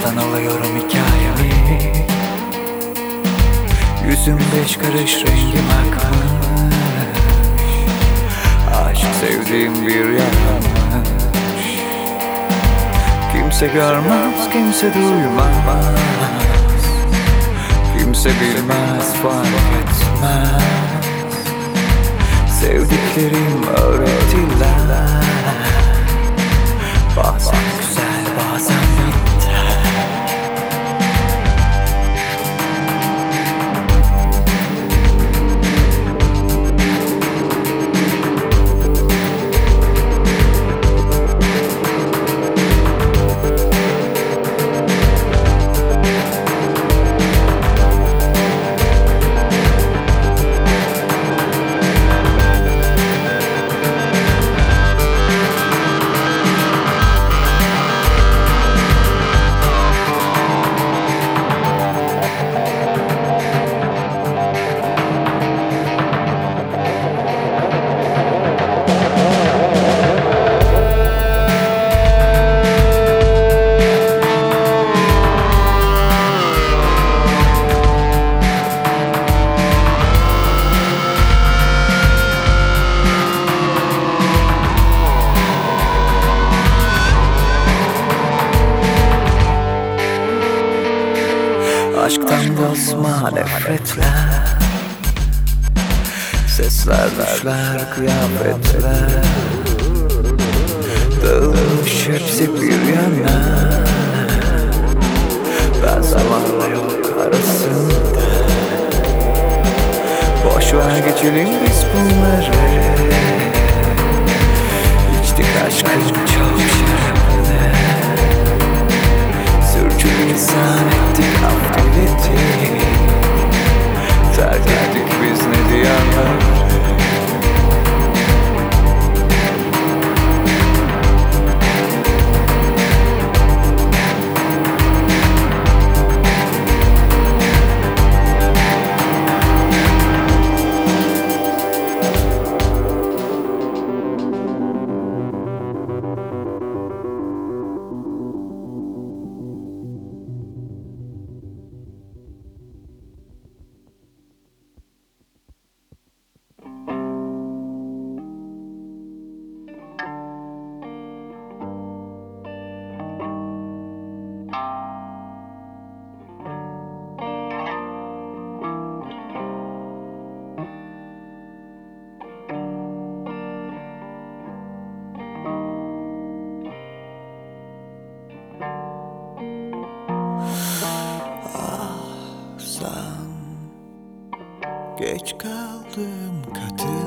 baştan alıyorum hikayemi. Yüzüm 5 karış, rengim akmış. Aşk sevdiğim bir yanmış. Kimse görmez, kimse duymaz, kimse bilmez, fark etmez. Sevdiklerim öğrettiler. Bazen güzel, bazen bitter. Aşktan bozma nefretler, sesler, düşler, kıyafetler dağılmış hepsi bir yana. Ben zamanla yok arasında. Boşver geçelim biz bunları. İçtik aşkın çok şaraplı. Sürçülisan ettik, affettik. Terk ettik biz ne diyenler. Geç kaldım katı.